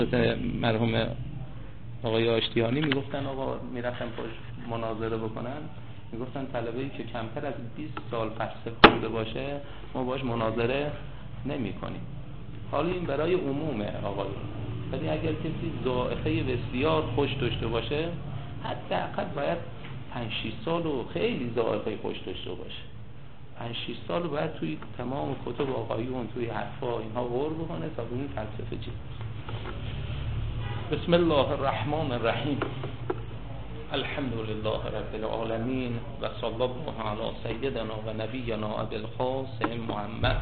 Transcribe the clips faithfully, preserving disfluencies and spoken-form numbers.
مرحوم آقای آشتیانی میگفتن آقا میرفتن پاش مناظره بکنن، میگفتن طلبه‌ای که کمتر از بیست سال فلسفه خونده باشه ما باش مناظره نمی کنیم. حالا این برای عمومه آقایون، ولی اگر کسی ذائقه بسیار خوش داشته باشه حداقل باید پنج شش سال و خیلی ذائقه خوش داشته باشه، پنج شش سال باید توی تمام کتب آقایون توی حرفا اینها غور بکنه تا ببین فلسفه چیه. بسم الله الرحمن الرحیم. الحمد لله رب العالمین و صلی الله علی سیدنا و نبینا ابی القاسم محمد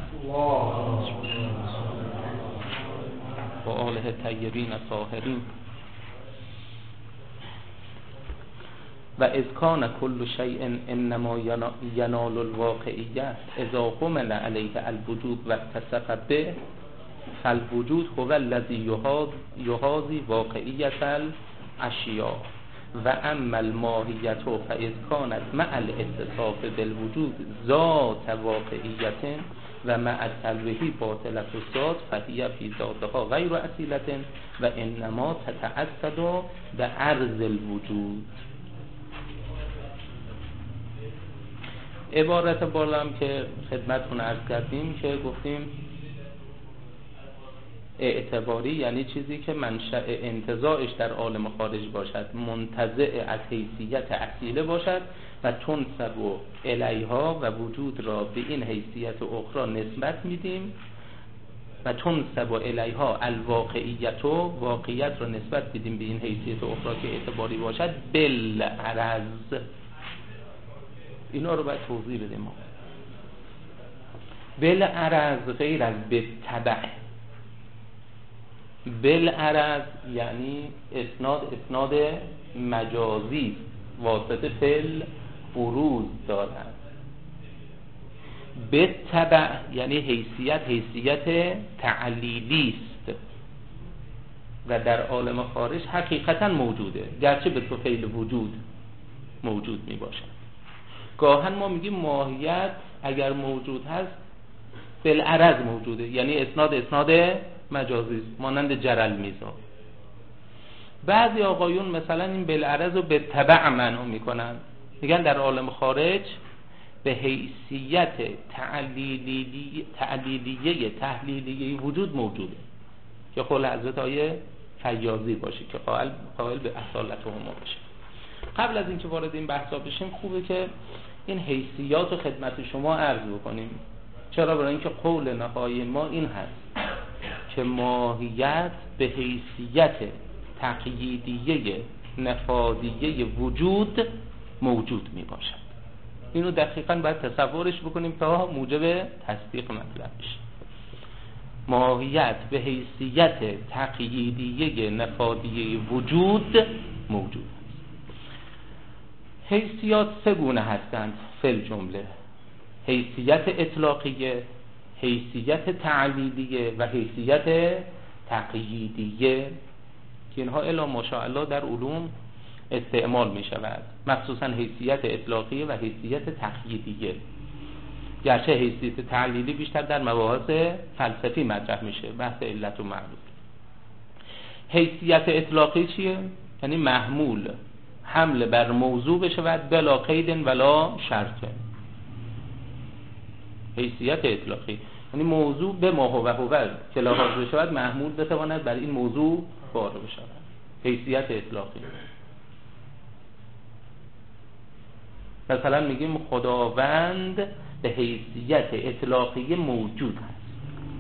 و آله الطیبین الطاهرین. و اذ کان کل شیء انما ینال الواقعیت اذا قمل علیه الوجود و اتصف به فالوجود هو الذی یحاذی واقعیت الاشیاء و اما الماهیت فاذ کانت مع الاتصاف بالوجود ذات واقعیت و مع تلویح باطلة الذات فهی فی ذاتها غیر اصیلة و انما تتعصد بعرض الوجود. عبارت بالا هم که خدمتتون عرض کردیم که گفتیم اعتباری یعنی چیزی که منشأ انتزاعش در عالم خارج باشد، منتزع از حیثیت اصیله باشد و تنسب الیها و وجود را به این حیثیت اخرى نسبت میدیم و تنسب الیها الواقعیت و واقعیت را نسبت میدیم به این حیثیت اخرى که اعتباری باشد بالعرض. اینا رو باید توضیح بدیم. ما بالعرض غیر از بالتبع. بالعرض یعنی اسناد اسناد مجازی واسطه فل بروز دارد. بالتبع یعنی حیثیت حیثیت تعلیلی است و در عالم خارج حقیقتا موجوده، گرچه به طفیل وجود موجود می باشد. گاهن ما میگیم ماهیت اگر موجود هست بالعرض موجوده، یعنی اسناد اسناد مجازی مانند جرل میزا. بعضی آقایون مثلا این بالعرض رو به تبع معنی میکنن، میگن در عالم خارج به حیثیت تعلیلی تعلیلیه تحلیلیه وجود موجوده که قول حضرت آیه فیاضی باشه که قائل قائل به اصالت هما باشه. قبل از اینکه وارد این بحثا بشیم خوبه که این حیثیات رو خدمت شما عرض بکنیم. چرا؟ برای اینکه قول نهایی ما این هست که ماهیت به حیثیت تقییدیه نفاذیه وجود موجود می باشد. اینو دقیقاً باید تصورش بکنیم تا موجب تصدیق مطلب بشه. ماهیت به حیثیت تقییدیه نفاذیه وجود موجود. حیثیات سه گونه هستند فل جمله: حیثیت اطلاقیه، حیثیت تعلیلیه و حیثیت تقییدیه که اینها الا ماشاءالله در علوم استعمال می شود، مخصوصا حیثیت اطلاقیه و حیثیت تقییدیه، گرچه حیثیت تعلیلی بیشتر در مباحث فلسفی مطرح میشه، بحث علت و معلول. حیثیت اطلاقی چیه؟ یعنی محمول حمل بر موضوع بشود بلا قید ولا شرط. حیثیت اطلاقی یعنی موضوع به ما هو هو که لحاظ بشود محمول بتواند بر این موضوع بار بشود. حیثیت اطلاقی مثلا میگیم خداوند به حیثیت اطلاقی موجود هست.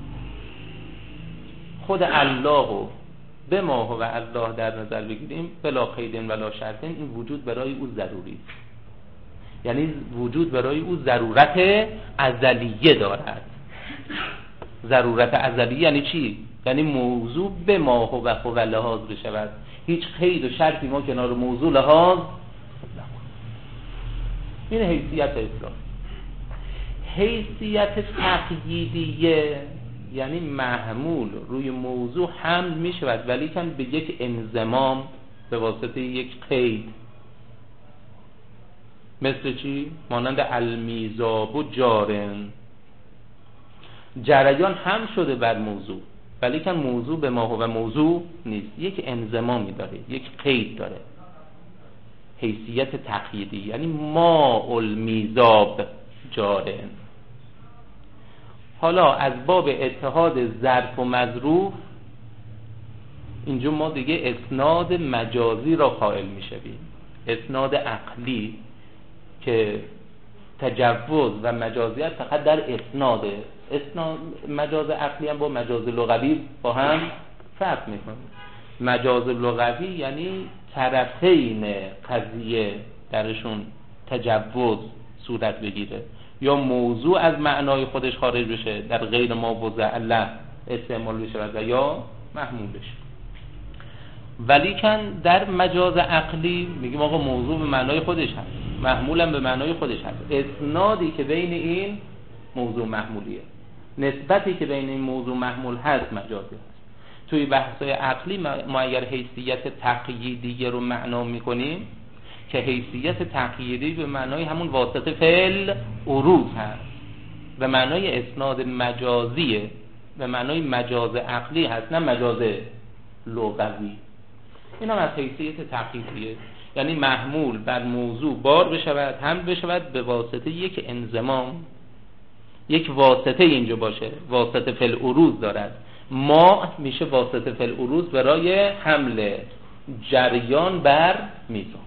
خود الله به ما هو الله در نظر بگیریم بلا قید ولا شرط، این وجود برای او ضروری است، یعنی وجود برای او ضرورت ازلیه دارد. ضرورت ازلیه یعنی چی؟ یعنی موضوع به ما هو هو لحاظ بشود، هیچ قید و شرطی ما کنار موضوع لحاظ نکنیم. این حیثیت اسلام. حیثیت تقییدیه یعنی محمول روی موضوع حمل می شود ولی کن به یک انضمام به واسطه یک قید. مثل چی؟ مانند المیزاب و جارن، جریان هم شده بر موضوع ولی که موضوع به ما هو موضوع نیست، یک انضمامی داره، یک قید داره، حیثیت تقییدی، یعنی ماء المیزاب جاره. حالا از باب اتحاد ظرف و مظروف اینجا ما دیگه اسناد مجازی را قائل میشویم. اسناد عقلی که تجوز و مجازیت فقط در اسناده. اسناد مجاز عقلی هم با مجاز لغوی با هم فرق میکنه. مجاز لغوی یعنی طرفین قضیه درشون تجوز صورت بگیره یا موضوع از معنای خودش خارج بشه، در غیر ما وضع الله استعمال بشه و یا محمول بشه. ولیکن در مجاز عقلی میگیم آقا موضوع به معنای خودش هست، محمول هم به معنای خودش هست. اسنادی که بین این موضوع محمولیه، نسبتی که بین این موضوع محمول هست مجازی هست. توی بحث‌های عقلی ما اگر حیثیت تقییدی رو معنا میکنیم که حیثیت تقییدی به معنای همون واسطه فعل عروض هست، به معنای اسناد مجازیه، به معنای مجاز عقلی هست، نه مجاز لغوی. این هم از حیثیت تقییدیه، یعنی محمول بر موضوع بار بشود، هم بشود به واسطه یک انضمام، یک واسطه اینجا باشه، واسطه فعل عروض دارد. ما میشه واسطه فعل عروض برای حمل جریان بر میزان.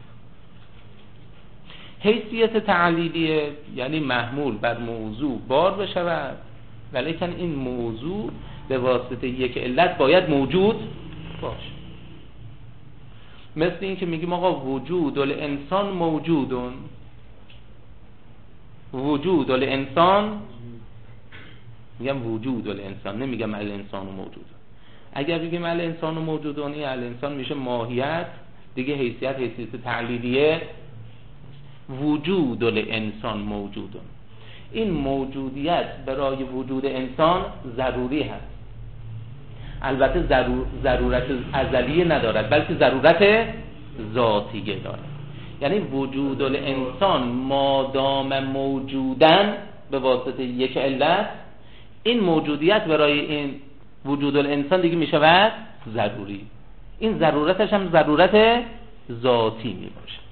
حیثیت تعلیلیه یعنی محمول بر موضوع بار بشود، ولیکن این موضوع به واسطه یک علت باید موجود باشه. مثل این که میگیم آقا وجود الانسان موجودون، وجود الانسان، میگم وجود الانسان، نمیگم الانسان موجود. اگر بگیم الانسان موجودون، این الانسان میشه ماهیت دیگه، حیثیت حیثیت تعلیلیه. وجود الانسان موجودون، این موجودیت برای وجود انسان ضروری هست. البته ضرور ضرورت ازلی ندارد، بلکه ضرورت ذاتیه دارد. یعنی وجود الانسان مادام موجودن به واسطه یک علت، این موجودیت برای این وجود الانسان دیگه میشود ضروری. این ضرورتش هم ضرورت ذاتی می باشه.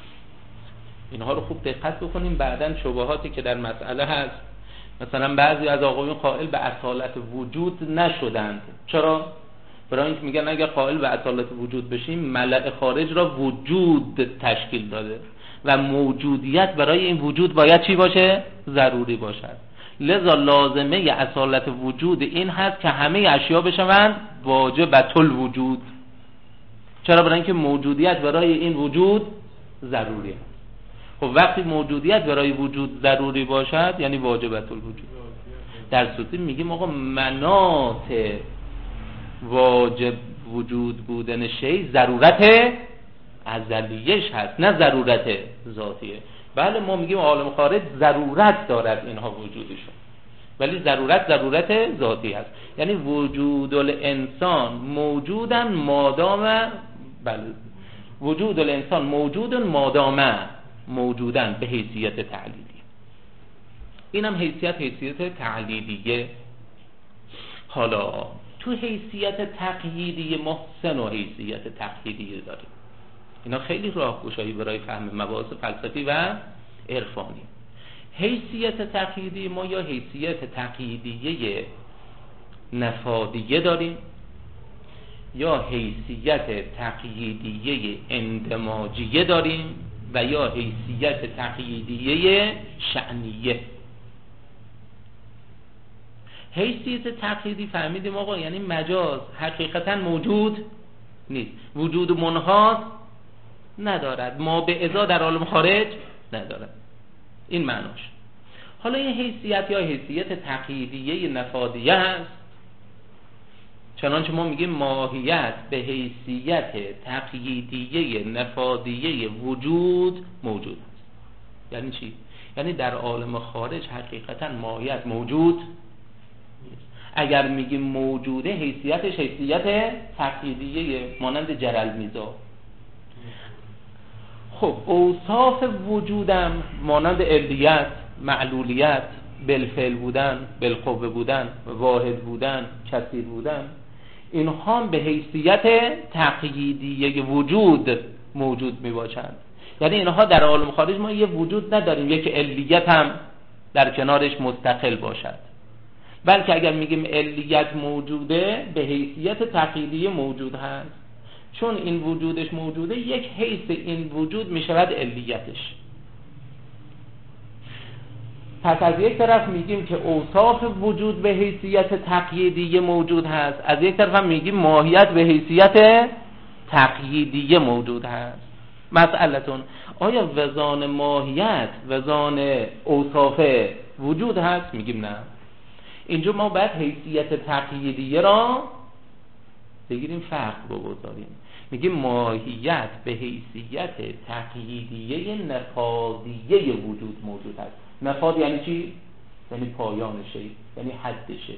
اینها رو خوب دقت بکنیم. بعدن شبهاتی که در مسئله هست، مثلا بعضی از آقایون قائل به اصالت وجود نشدند. چرا؟ برای اینکه میگن اگر قائل به اصالت وجود بشیم، ملأ خارج را وجود تشکیل داده و موجودیت برای این وجود باید چی باشه؟ ضروری باشد. لذا لازمه اصالت وجود این هست که همه اشیا بشوند واجبۃ الوجود. چرا؟ برای اینکه موجودیت برای این وجود ضروری است. خب وقتی موجودیت برای وجود ضروری باشد یعنی واجبۃ الوجود. در صورتی میگیم آقا مناط واجب وجود بودن شی ضرورت ازلیش هست، نه ضرورت ذاتیه. بله ما میگیم عالم خارج ضرورت دارد اینها وجودشون، ولی ضرورت ضرورت ذاتی هست. یعنی وجود الانسان موجودن مادام، بله وجود الانسان موجودن مادام موجودن به حیثیت تعلیلی. اینم حیثیت حیثیت تعلیلیه. حالا تو حیثیت تقییدی محسن و حیثیت تقییدی داریم. اینا خیلی راهگشایی برای فهم مباحث فلسفی و عرفانی. حیثیت تقییدی ما یا حیثیت تقییدیه نفادیه داریم، یا حیثیت تقییدیه اندماجیه داریم، و یا حیثیت تقییدیه شأنیه. حیثیت تقییدی فهمیدیم آقا یعنی مجاز حقیقتا موجود نیست، وجود منحاز ندارد، ما به ازا در عالم خارج ندارد، این معناش. حالا این حیثیت یا حیثیت تقییدیه نفادیه هست، چنانچه ما میگیم ماهیت به حیثیت تقییدیه نفادیه وجود موجود است. یعنی چی؟ یعنی در عالم خارج حقیقتا ماهیت موجود نیست. اگر میگیم موجوده حیثیتش حیثیت تقییدیه مانند جرل میزا. خب اوصاف وجودم مانند علیت، معلولیت، بالفعل بودن، بالقوه بودن، واحد بودن، کثیر بودن، اینها هم به حیثیت تقییدیه وجود موجود می باشند. یعنی اینها در عالم خارج ما یه وجود نداریم یک علیت هم در کنارش مستقل باشد، بلکه اگر میگیم علیت موجوده به حیثیت تقییدیه موجود هست، چون این وجودش موجوده یک حیث این وجود میشود علیتش. پس از یک طرف میگیم که اوصاف وجود به حیثیت تقییدیه موجود هست، از یک طرف هم میگیم ماهیت به حیثیت تقییدیه موجود هست. مسئلتون آیا وزان ماهیت وزان اوصاف وجود هست؟ میگیم نه. اینجا ما باید حیثیت تقییدیه را بگیریم فرق بگذاریم. میگیم ماهیت به حیثیت تقییدیه نفاذیه وجود موجود هست. نفاذ یعنی چی؟ یعنی پایان شی، یعنی حد شی.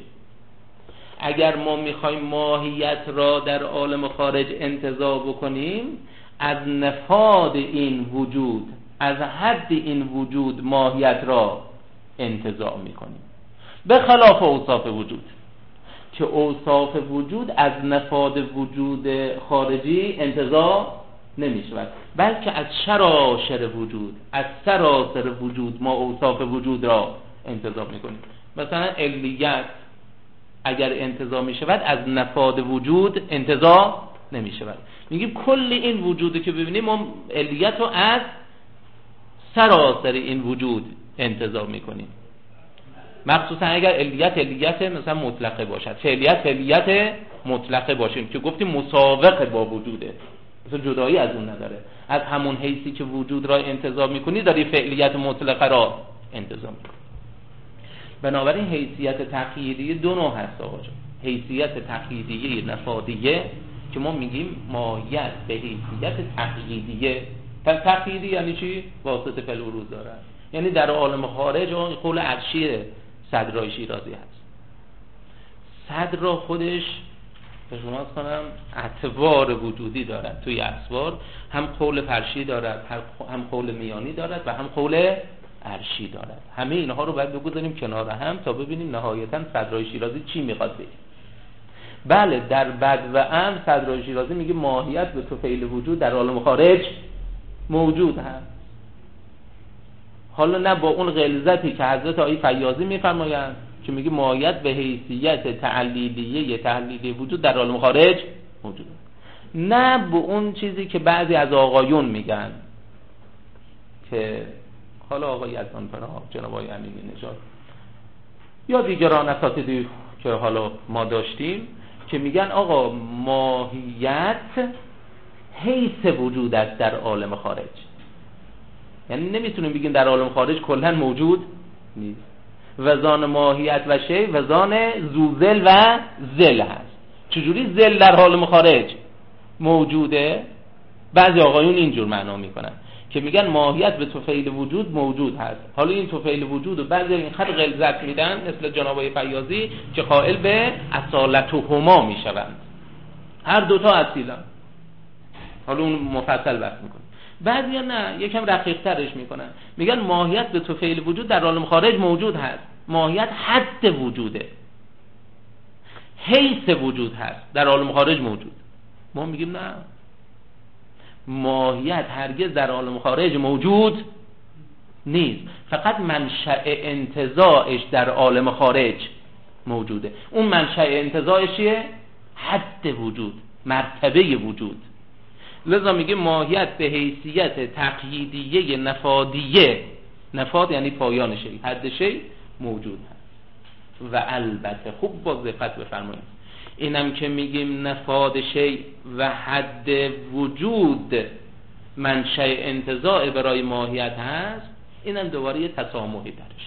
اگر ما میخوایم ماهیت را در عالم خارج انتزاع بکنیم، از نفاذ این وجود، از حد این وجود ماهیت را انتزاع میکنیم، به خلاف اوصاف وجود که اوصاف وجود از نفاذ وجود خارجی انتزاع نمیشود، بلکه از شراشر وجود، از سراسر وجود ما اوصاف وجود را انتزاع میکنیم. مثلا علیت اگر انتزاع میشود از نفاذ وجود انتزاع نمیشود. میگیم کل این وجودی که ببینیم ما علیت رو از سراسر این وجود انتزاع میکنیم، مخصوصا اگر علیت علیت مثلا مطلقه باشد، فعلیت فعلیت مطلقه باشیم که گفتیم مساوق با وجوده، مثلا جدایی از اون نداره. از همون حیثی که وجود را انتزاع میکنی داری فعلیت مطلقه را انتزاع میکنی. بنابراین حیثیت تقییدیه دو نوع هست آقا جان. حیثیت تقییدیه نفاذیه که ما میگیم ماهیت به حیثیت تقییدیه. تقییدی یعنی چی؟ واسطه فعل ورود داره، یعنی در عالم خارج اون قول عرشی صدرای شیرازی هست. صدر خودش به شما کنم اعتبار وجودی دارد، توی اسوار هم قول فرشی دارد، هم قول میانی دارد و هم قول عرشی دارد. همه اینها رو باید بگذاریم کنار هم تا ببینیم نهایتاً صدرای شیرازی چی میخواد بگه. بله در بد و ام صدرای شیرازی میگه ماهیت به طفیل وجود در عالم خارج موجود هست. حالا نه با اون غلظتی که حضرت آیه فیاضی میفرمایند که میگه ماهیت به حیثیت تعلیلیه تحلیلی وجود در عالم خارج موجود هست، نه به اون چیزی که بعضی از آقایون میگن که حالا آقای یزدان پناه، جناب آقای امینی نژاد یا دیگران اساتیدی که حالا ما داشتیم که میگن آقا ماهیت حیث وجود است در عالم خارج. یعنی نمیتونیم بگیم در عالم خارج کلا موجود نیست. وزان ماهیت و شی وزان زوزل و زل هست. چجوری زل در عالم خارج موجوده؟ بعضی آقایون اینجور معنا میکنن که میگن ماهیت به طفیل وجود موجود هست. حالا این طفیل وجود و بعضی این خط غلظت میدن مثل جناب آقای فیاضی که قائل به اصالتهما میشوند، هر دوتا اصیلن. حالا اون مفصل بحث میکنه. بعضی نه یکم رقیق ترش میکنن، میگن ماهیت به طفیل وجود در عالم خارج موجود هست، ماهیت حد وجوده، حیث وجود هست در عالم خارج موجود. ما میگیم نه، ماهیت هرگز در عالم خارج موجود نیست، فقط منشأ انتزاعش در عالم خارج موجوده. اون منشأ انتزاعش چیه؟ حد وجود، مرتبه وجود. لذا میگه ماهیت به حیثیت تقییدیه نفاذیه، نفاذ یعنی پایان شی، حد شی موجود هست. و البته خوب با دقت بفرمایید، اینم که میگیم نفاذ شی و حد وجود منشأ انتزاع برای ماهیت هست، اینم دوباره یه تسامحی درش.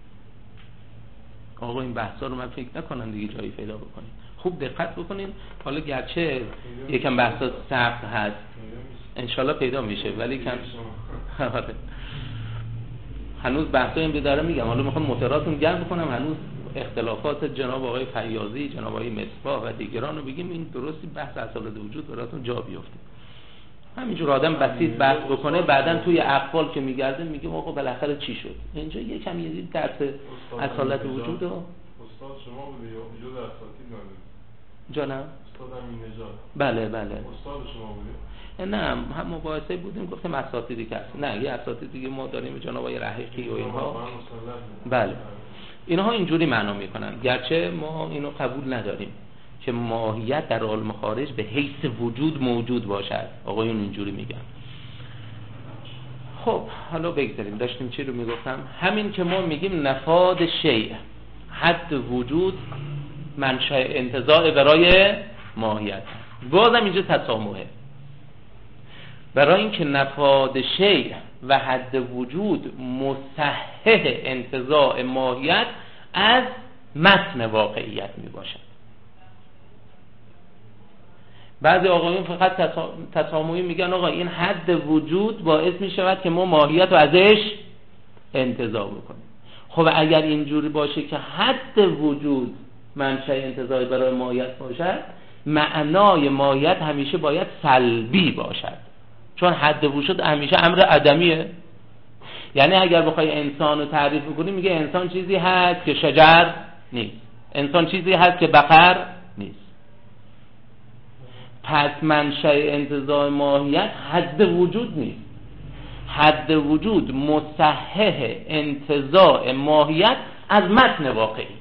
آقا این بحثا رو من فکر نکنم دیگه جایی پیدا بکنیم. خوب دقت بکنین. حالا گرچه یکم بحثا سخت هست انشالله پیدا میشه، ولی کم هنوز بحثا این بداره میگم. حالا میخوام موتوراتون گرم بکنم، هنوز اختلافات جناب آقای فیاضی، جناب آقای مصباح و دیگران رو بگیم این درستی بحث اصالت وجود براتون جا بیفته. همینجور آدم بسیط بحث بکنه، بعدن توی اقوال که میگرده میگیم آقا بالاخره چی شد. اینجا یکم یه درس اصالت وجود رو استاد شما بوده یا وجود اساتید نداره؟ جانم استاد بله بله. استاد شما بوده؟ نه هم مباحثه بودیم گفتیم اساتیدی که هست. نه یه اساتیدی که ما داریم جناب آقای رحیقی و اینها. بله. اینها اینجوری معنا میکنن، گرچه ما اینو قبول نداریم که ماهیت در عالم خارج به حیث وجود موجود باشد. آقایون اینجوری میگن. خب حالا بگذاریم، داشتیم چی رو میگفتم؟ همین که ما میگیم نفاد شیء حد وجود منشأ انتزاع برای ماهیت، بازم اینجا تسامحه. برای اینکه نفاد شیء و حد وجود مصحح انتزاع ماهیت از متن واقعیت می باشد. بعضی آقایون فقط تسامحی میگن آقا این حد وجود باعث می شود که ما ماهیت رو ازش انتزاع بکنیم. خب اگر اینجوری باشه که حد وجود منشأ انتزاع برای ماهیت باشد، معنای ماهیت همیشه باید سلبی باشد، چون حد وجود همیشه امر عدمیه. یعنی اگر بخوای انسان رو تعریف بکنی میگه انسان چیزی هست که شجر نیست، انسان چیزی هست که بقر نیست. پس منشأ انتزاع ماهیت حد وجود نیست، حد وجود مصحح انتزاع ماهیت از متن واقعیت.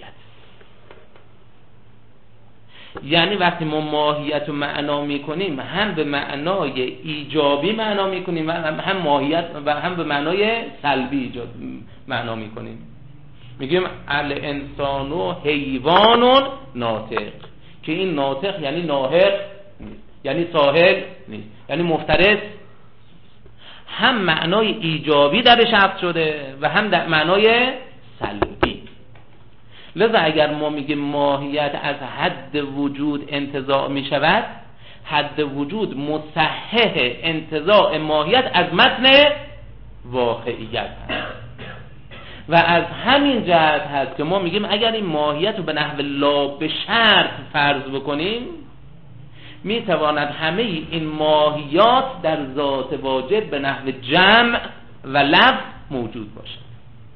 یعنی وقتی ما ماهیت رو معنا میکنیم هم به معنای ایجابی معنا میکنیم و هم ماهیت و هم به معنای سلبی ایجاب معنا میکنیم. میگیم الانسان و حیوان ناطق، که این ناطق یعنی ناهق نیست، یعنی ساهل نیست، یعنی مفترس. هم معنای ایجابی درش حفظ شده و هم در معنای سلبی. لذا اگر ما میگیم ماهیت از حد وجود انتزاع میشود، حد وجود مصحح انتزاع ماهیت از متن واقعیت هست. و از همین جهت هست که ما میگیم اگر این ماهیت رو به نحو لا به شرط فرض بکنیم، میتواند همه این ماهیات در ذات واجب به نحو جمع و لفظ موجود باشد.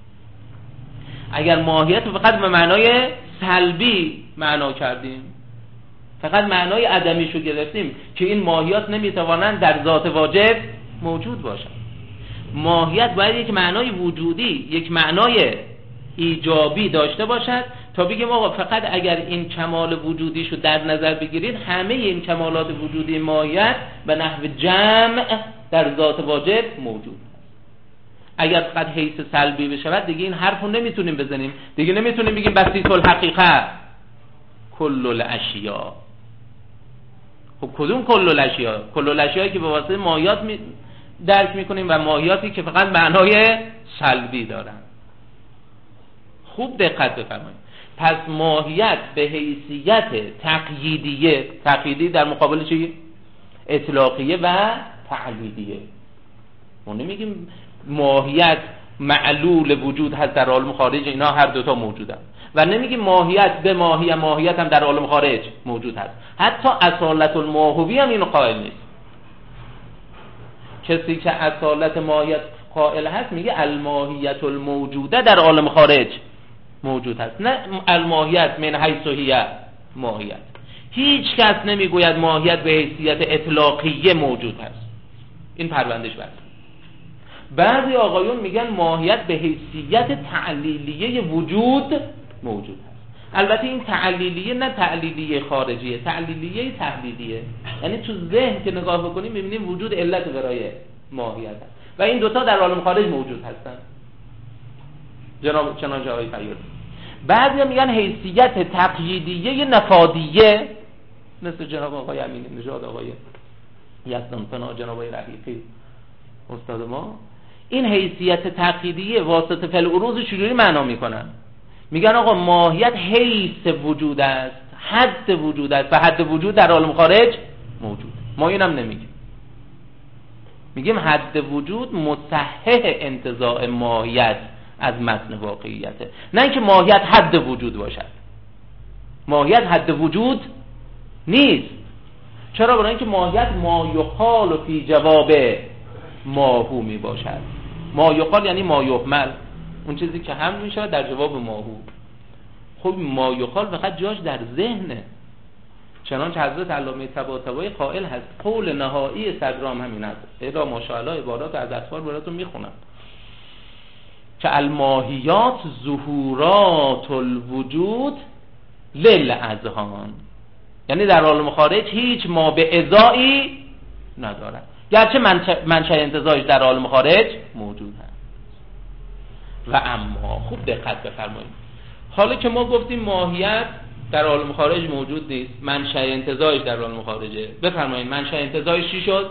اگر ماهیت رو فقط به معنای سلبی معنا کردیم، فقط معنای عدمیشو گرفتیم که این ماهیات نمیتوانند در ذات واجب موجود باشند. ماهیت باید یک معنای وجودی، یک معنای ایجابی داشته باشد تا بگیم آقا فقط اگر این کمال وجودیشو در نظر بگیرید همه این کمالات وجودی ماهیت به نحو جمع در ذات واجب موجود. اگر فقط حیث سلبی بشود دیگه این حرفو نمیتونیم بزنیم، دیگه نمیتونیم بگیم بسیط الحقیقه کل الاشیاء. خب کدوم کل الاشیاء؟ کل الاشیاء که به واسطه ماهیات می درک میکنیم و ماهیاتی که فقط معنای سلبی دارن. خوب دقت بفرمایید. پس ماهیت به حیثیت تقییدیه، تقییدی در مقابل چی؟ اطلاقیه و تعلیلیه. ما نمیگیم ماهیت معلول وجود هست در عالم خارج، اینا هر دوتا موجودن، و نمیگیم ماهیت به ماهیت ماهیت هم در عالم خارج موجود هست. حتی اصالت الماهوی هم اینو قائل نیست. کسی که اصالت ماهیت قائل هست میگه الماهیت الموجوده در عالم خارج موجود هست، نه الماهیت من حیث هی ماهیت. هیچ کس نمیگوید ماهیت به حیثیت اطلاقیه موجود هست. این پروندهش بس. بعضی آقایون میگن ماهیت به حیثیت تعلیلیه وجود موجود هست. البته این تعلیلیه نه تعلیلیه خارجیه، تعلیلیه تحلیلیه. یعنی تو ذهن که نگاه بکنیم میبینیم وجود علت برای ماهیت هست و این دوتا در عالم خارج موجود هستن. جناب چنانچه آقای فیاضی. بعضی میگن حیثیت تقییدیه نفادیه، مثل جناب آقای امین نژاد، آقای یزدان پناه، جناب آقای رحیقی استاد ما. این حیثیت تقییدیه واسطه فعل عروض چجوری معنا میکنن؟ میگن آقا ماهیت حیث وجود است، حد وجود است و حد وجود در عالم خارج موجود. ما اینم نمیگیم، میگیم حد وجود مصحح انتزاع ماهیت از متن واقعیته، نه اینکه ماهیت حد وجود باشد. ماهیت حد وجود نیست. چرا؟ برای اینکه ماهیت ما یقال فی جواب ماهو می باشد. ما یقال یعنی ما یحمل، اون چیزی که حمل می شود در جواب ماهو. خب ما یقال فقط جاش در ذهنه. چنانچه حضرت علامه طباطبایی قائل هست قول نهایی صدرام همین است. الا ماشاءالله عبارات از اطفال براتون میخونم که الماهیات ظهورات الوجود للاذهان، یعنی در عالم خارج هیچ ما به ازایی ندارد، گرچه منشأ انتزاعش در عالم خارج موجود هست. و اما خوب دقت بفرمایید، حالا که ما گفتیم ماهیت در عالم خارج موجود نیست، منشأ انتزاعش در عالم خارجه، بفرمایید منشأ انتزاعش چی شد؟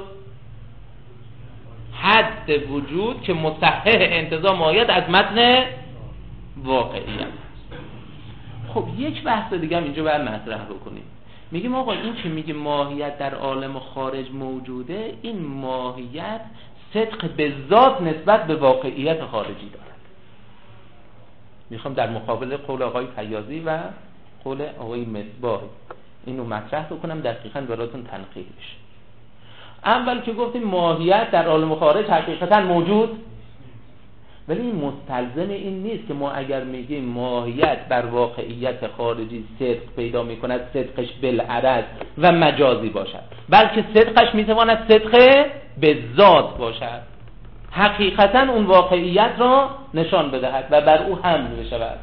حد وجود که مصحح انتزاع ماهیت از متن واقعیت. خب یک بحث دیگه هم اینجا باید مطرح بکنیم. میگیم آقا این که میگه ماهیت در عالم خارج موجوده، این ماهیت صدق به ذات نسبت به واقعیت خارجی دارد. میخوام در مقابل قول آقای فیاضی و قول آقای مصباح اینو مطرح بکنم، دقیقاً براتون تنقیح بشه. اول که گفتیم ماهیت در عالم خارج حقیقتاً موجود، ولی این مستلزم این نیست که ما اگر میگیم ماهیت بر واقعیت خارجی صدق پیدا میکند صدقش بالعرض و مجازی باشد، بلکه صدقش میتواند صدق به ذات باشد، حقیقتاً اون واقعیت را نشان بدهد و بر او حمل بشود.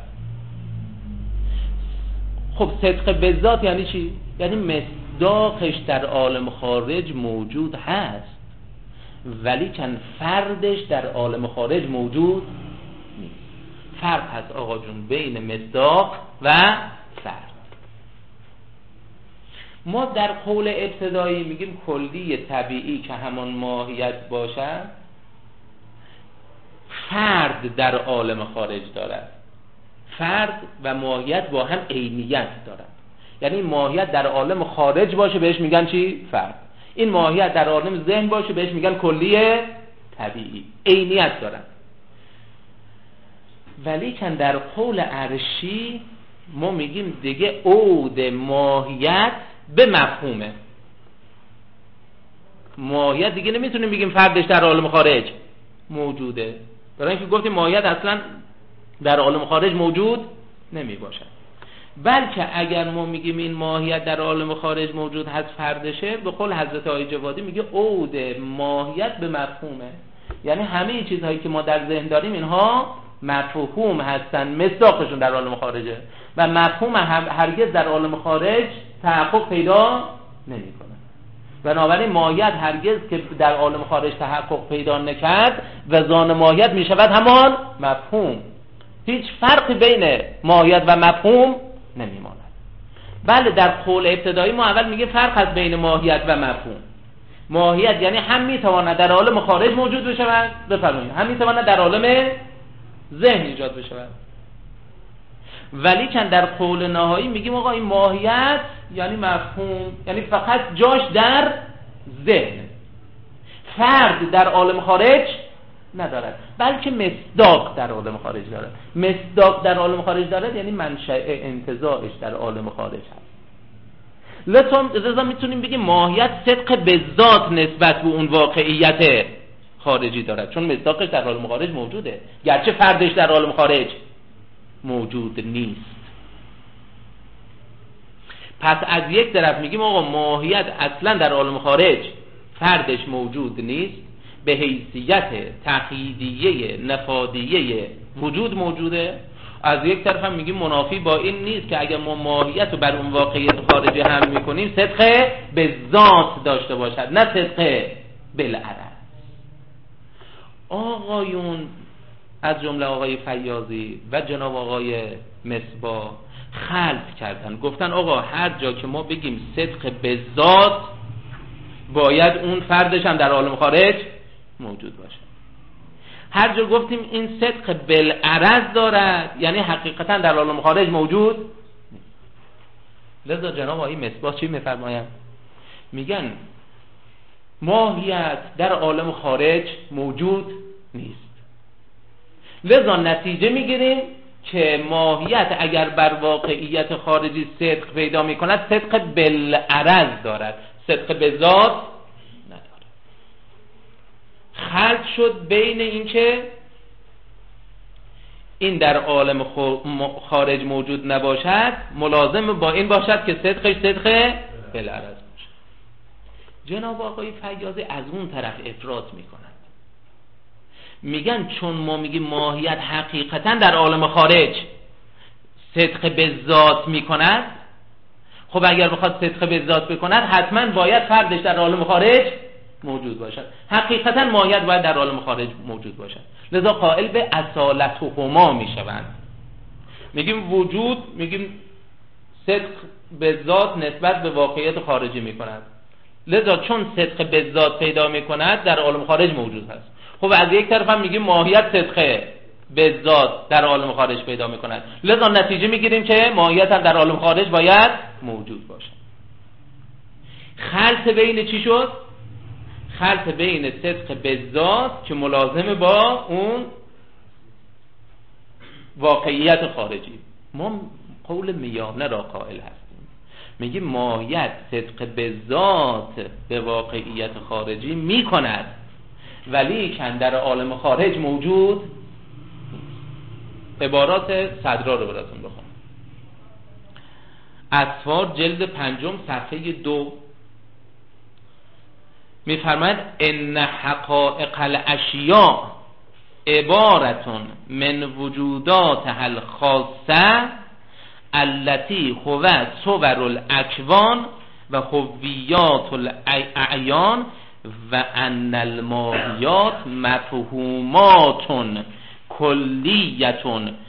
خب صدق به ذات یعنی چی؟ یعنی مصداقش در عالم خارج موجود هست، ولی کن فردش در عالم خارج موجود نیست. فرق هست آقا جون بین مصداق و فرد. ما در قول ابتدایی میگیم کلی طبیعی که همان ماهیت باشد، فرد در عالم خارج دارد. فرد و ماهیت با هم عینیت دارد، یعنی ماهیت در عالم خارج باشه بهش میگن چی؟ فرد. این ماهیت در عالم ذهن باشه بهش میگن کلی طبیعی، عینیت دارن. ولی کن در قول عرشی ما میگیم دیگه عود ماهیت به مفهومه. ماهیت دیگه نمیتونیم بگیم فردش در عالم خارج موجوده، برای اینکه گفتیم ماهیت اصلا در عالم خارج موجود نمی باشد. بلکه اگر ما میگیم این ماهیت در عالم خارج موجود هست فردشه، به قول حضرت آقای جوادی میگه عود ماهیت به مفهومه، یعنی همه چیزهایی که ما در ذهن داریم اینها مفهوم هستن، مصداقشون در عالم خارجه و مفهوم هرگز در عالم خارج تحقق پیدا نمیکنه. بنابراین ماهیت هرگز که در عالم خارج تحقق پیدا نکرد و زان ماهیت میشود همان مفهوم. هیچ فرقی بین ماهیت و مفهوم نمیماند. بله در قول ابتدایی ما اول میگه فرق هست بین ماهیت و مفهوم. ماهیت یعنی هم میتواند در عالم خارج موجود بشود، بفرمایید، هم میتواند در عالم ذهن ایجاد بشود. ولی چند در قول نهایی میگیم آقا این ماهیت یعنی مفهوم، یعنی فقط جاش در ذهن، فرد در عالم خارج ندارد، بلکه مصداق در عالم خارج دارد. مصداق در عالم خارج دارد یعنی منشأ انتزاعش در عالم خارج هست. لذا میتونیم بگیم ماهیت صدق به ذات نسبت به اون واقعیت خارجی دارد، چون مصداقش در عالم خارج موجوده، گرچه فردش در عالم خارج موجود نیست. پس از یک طرف میگیم آقا ماهیت اصلا در عالم خارج فردش موجود نیست، به حیثیت تقییدیه نفادیه وجود موجوده. از یک طرف هم میگیم منافی با این نیست که اگر ما ماهیت رو بر اون واقعیت خارجی هم میکنیم صدق به ذات داشته باشد، نه صدق بالعرض. آقایون از جمله آقای فیاضی و جناب آقای مصباح خلط کردن، گفتن آقا هر جا که ما بگیم صدق به ذات باید اون فردش هم در عالم خارج موجود باشه. هر جا گفتیم این صدق بالعرض دارد یعنی حقیقتا در عالم خارج موجود نیست. لذا جناب آقای مصباح چی میفرمایند؟ میگن ماهیت در عالم خارج موجود نیست. لذا نتیجه میگیریم که ماهیت اگر بر واقعیت خارجی صدق پیدا میکند صدق بالعرض دارد، صدق به ذات ندارد. خلط شد بین این که این در عالم خارج موجود نباشد ملازم با این باشد که صدقش صدق بالعرض باشه. جناب آقای فیاضی از اون طرف افراط میکنند، میگن چون ما میگیم ماهیت حقیقتا در عالم خارج صدق به ذات میکند، خب اگر بخواد صدق به ذات بکند حتما باید فردش در عالم خارج موجود باشد. حقیقتا ماهیت باید در عالم خارج موجود باشد، لذا قائل به اصالتهما میشوند. میگیم وجود، میگیم صدق به ذات نسبت به واقعیت خارجی میکند، لذا چون صدق به ذات پیدا میکند در عالم خارج موجود هست. خب از یک طرف هم میگیم ماهیت صدق به ذات در عالم خارج پیدا میکند، لذا نتیجه میگیریم که ماهیت هم در عالم خارج باید موجود باشد. خلط بین چی شد؟ خلط بین صدق به ذات که ملازمه با اون واقعیت خارجی. ما قول میانه را قائل هستیم، میگیم ماهیت صدق به ذات به واقعیت خارجی میکند، ولی کن در عالم خارج موجود نیست. عبارات صدرا رو براتون بخونم. اطفار جلد پنجم صفحه دو میفرماید ان حقائق الاشیاء عبارتون من وجودات الخاصه التي هو صور الاکوان و هویات الاعیان و ان الماهیات مفهومات کلیت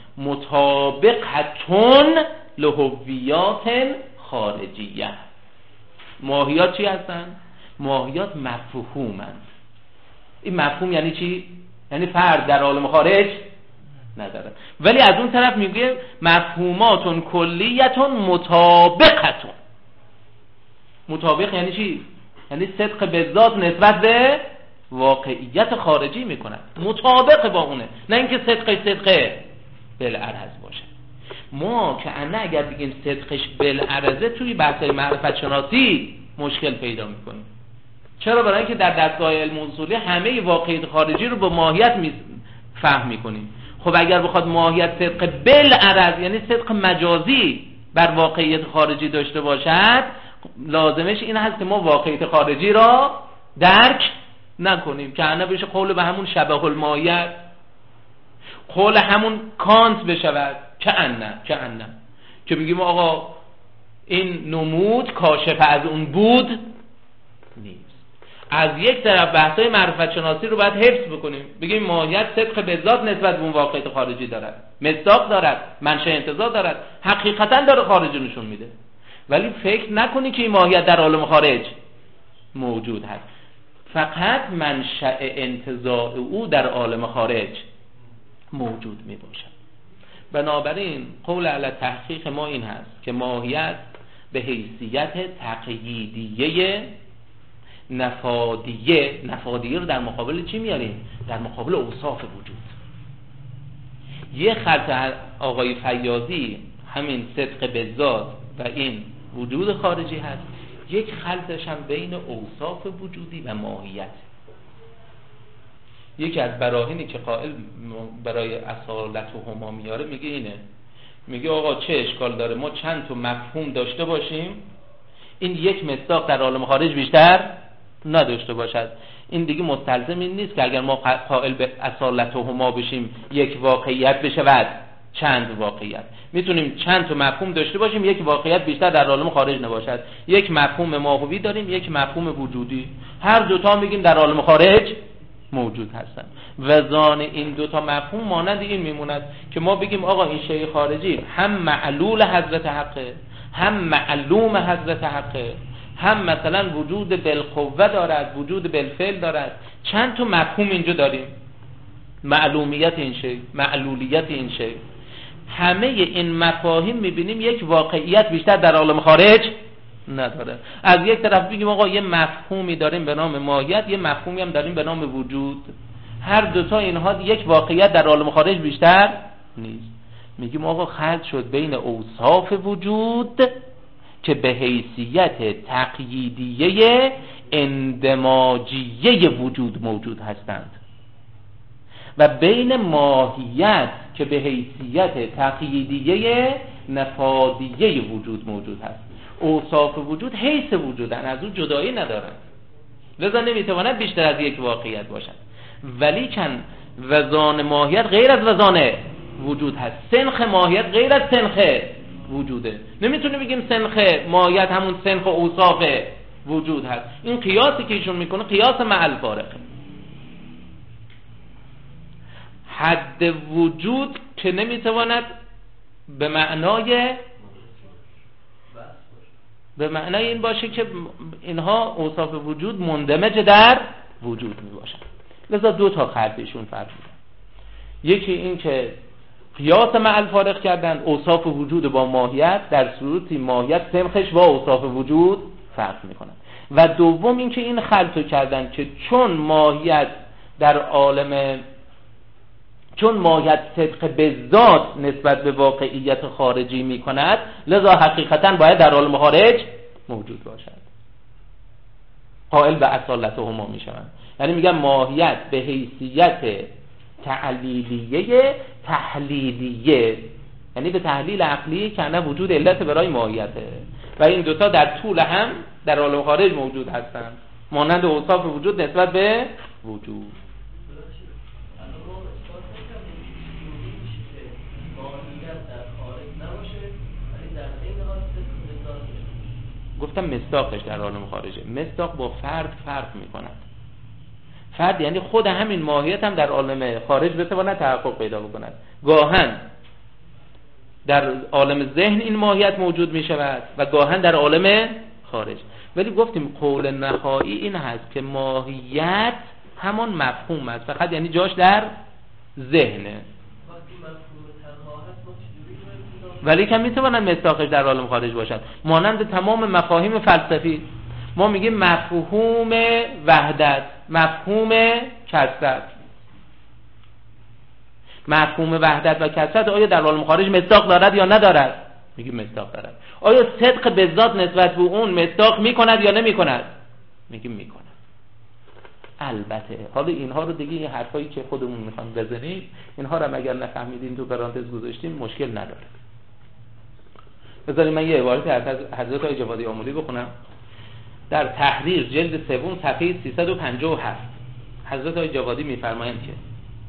مطابقتون لهویات خارجیه. ماهیات چی هستن؟ ماهیات مفهومند. این مفهوم یعنی چی؟ یعنی فرد در عالم خارج نداره، ولی از اون طرف میگه مفهوماتون کلیتون مطابقتون. مطابق یعنی چی؟ یعنی صدق به ذات نسبت به واقعیت خارجی میکنن، مطابق با اونه، نه اینکه صدقش صدقه بالعرض باشه. ما که انا اگر بگیم صدقش بالعرضه توی بحث معرفت شناسی مشکل پیدا میکنیم. چرا؟ برای اینکه در دستگاه علم اصولی همه واقعیت خارجی رو با ماهیت می فهم میکنیم. خب اگر بخواد ماهیت صدق بالعرض یعنی صدق مجازی بر واقعیت خارجی داشته باشد، لازمش این هست که ما واقعیت خارجی را درک نکنیم، که انا بشه قول به همون شبه الماهیت، قول همون کانت بشود که انا که انا که میگیم آقا این نمود کاشف از اون بود نیست. از یک طرف بحثای معرفت شناسی رو باید حفظ بکنیم، بگیم ماهیت صدق به ذات نسبت به اون واقعیت خارجی دارد، مصداق دارد، منشأ انتزاع دارد، حقیقتا داره خارجی نشون میده، ولی فکر نکنی که این ماهیت در عالم خارج موجود هست. فقط منشأ انتزاع او در عالم خارج موجود می باشد. بنابراین قول علی تحقیق ما این هست که ماهیت به حیثیت تقییدیه نفادیه، نفادیه رو در مقابل چی میاریم؟ در مقابل اوصاف وجود. یه خلط آقای فیاضی همین صدق به ذات و این وجود خارجی هست، یک خلطش هم بین اوصاف وجودی و ماهیت. یکی از براهینی که قائل برای اصالتهما میاره میگه اینه، میگه آقا چه اشکال داره ما چند تا مفهوم داشته باشیم، این یک مصداق در عالم خارج بیشتر نداشته باشد. این دیگه مستلزم این نیست که اگر ما قائل به اصالتهما بشیم یک واقعیت بشود چند واقعیت. میتونیم چند تا مفهوم داشته باشیم، یک واقعیت بیشتر در عالم خارج نباشد. یک مفهوم ماهوی داریم، یک مفهوم وجودی، هر دوتا میگیم در عالم خارج موجود هستن. وزان این دوتا مفهوم مانند این میموند که ما بگیم آقا این شیء خارجی هم معلول حضرت حقه، هم معلوم حضرت حقه، هم مثلا وجود بالقوه دارد، وجود بالفعل دارد. چند تا مفهوم اینجا داریم، معلومیت این شیء، معلولیت این شیء. همه این مفاهیم میبینیم یک واقعیت بیشتر در عالم خارج نداره. از یک طرف بگیم آقا یه مفهومی داریم به نام ماهیت، یه مفهومی هم داریم به نام وجود، هر دوتا اینها یک واقعیت در عالم خارج بیشتر نیست. میگیم آقا خلط شد بین اوصاف وجود که به حیثیت تقییدیه اندماجیه وجود موجود هستند و بین ماهیت که که به حیثیت تقییدیه نفادیه وجود موجود هست. اوصاف وجود حیث وجودن، از اون جدایی ندارن، لذا نمیتواند بیشتر از یک واقعیت باشن. ولی کن وزان ماهیت غیر از وزان وجود هست، سنخ ماهیت غیر از سنخ وجوده. نمیتونه بگیم سنخ ماهیت همون سنخ اوصاف وجود هست. این قیاسی که ایشون میکنه قیاس مع الفارقه. حد وجود که نمیتواند به معنای به معنای این باشه که اینها اوصاف وجود مندمج در وجود میباشن. لذا دو تا خطشون فرق میکنه. یکی این که قیاس مع الفارق کردن اوصاف وجود با ماهیت، در صورتی ماهیت سنخش با اوصاف وجود فرق میکنن. و دوم این که این خلطو کردن که چون ماهیت در عالم چون ماهیت صدق به ذات نسبت به واقعیت خارجی می کند، لذا حقیقتا باید در عالم خارج موجود باشد. قائل به اصالت هما می شوند. یعنی میگن ماهیت به حیثیت تعلیلیه تحلیلیه، یعنی به تحلیل عقلی که نه وجود علت برای ماهیته و این دوتا در طول هم در عالم خارج موجود هستند، مانند اوصاف وجود نسبت به وجود. گفتم مصداقش در عالم خارجه. مصداق با فرد فرق میکند. فرد یعنی خود همین ماهیت هم در عالم خارج بتواند تحقق پیدا بکند. گاهن در عالم ذهن این ماهیت موجود می شود و گاهن در عالم خارج. ولی گفتیم قول نهایی این هست که ماهیت همان مفهوم است، فقط یعنی جاش در ذهنه، ولی که میتواند مصداقش در عالم خارج باشد. مانند تمام مفاهیم فلسفی ما میگیم مفهوم وحدت، مفهوم کثرت. مفهوم وحدت و کثرت آیا در عالم خارج مصداق دارد یا ندارد؟ میگیم مصداق دارد. آیا صدق به ذات نسبت به اون مصداق میکند یا نمیکند؟ میگیم میکند. البته حالا اینها رو دیگه، این حرفایی که خودمون میخوام بزنیم، اینها رو اگر نفهمیدین تو پرانتز گذاشتیم مشکل نداره. بذارید من یه عبارت از حضرت آقای جوادی آملی بخونم. در تحریر جلد سوم صفحه سیصد و پنجاه و هفت حضرت آقای جوادی میفرمایند که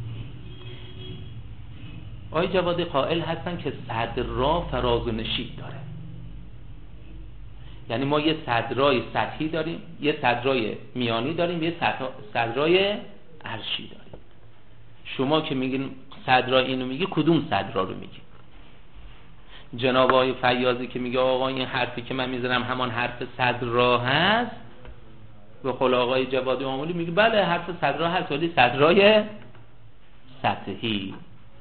آقای جوادی قائل هستن که صدرا فراز و نشیب داره. یعنی ما یه صدرای سطحی داریم، یه صدرای میانی داریم، یه صدرای عرشی داریم. شما که میگین صدرا اینو میگی، کدوم صدرا رو میگی؟ جناب آقای فیاضی که میگه آقا این حرفی که من میزنم همان حرف صدرا هست، به قول آقای جوادی آملی میگه بله حرف صدرا هست، ولی صدرای سطحی.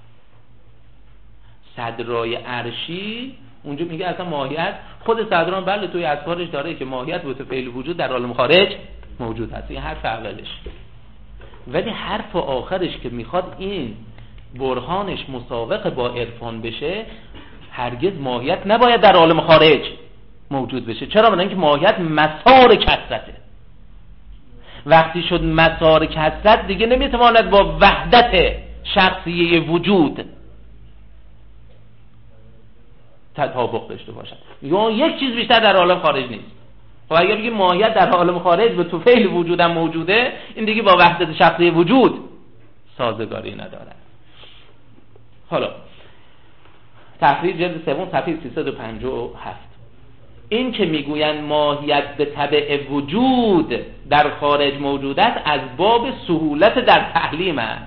صدرای عرشی اونجا میگه اصلا ماهیت خود صدران بله توی اسفارش داره که ماهیت و فعل وجود در عالم خارج موجود هست. این حرف اولش. ولی حرف آخرش که میخواد این برهانش مساوق با عرفان بشه، هرگز ماهیت نباید در عالم خارج موجود بشه. چرا؟ برای اینکه ماهیت مسار کثرته. وقتی شد مسار کثرت دیگه نمیتواند با وحدت شخصیه وجود تطابق داشته باشد. یا یک چیز بیشتر در عالم خارج نیست. و اگر بگیم ماهیت در عالم خارج به طفیل وجود هم موجوده، این دیگه با وحدت شخصی وجود سازگاری نداره. حالا تحریر جلد سوم صفحه سیصد و پنجاه و هفت این که میگویند ماهیت به تبع وجود در خارج موجود است، از باب سهولت در تحلیم است.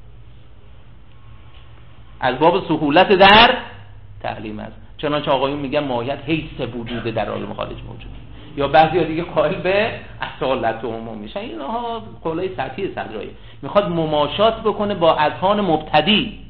از باب سهولت در تحلیم است. چنانچه آقایون میگن ماهیت حیث وجود در عالم خارج موجود، یا بعضی ها دیگه قائل به اصالت عموم میشن. اینها قولای سطحی صدرایی، میخواد مماشات بکنه با اذهان مبتدی.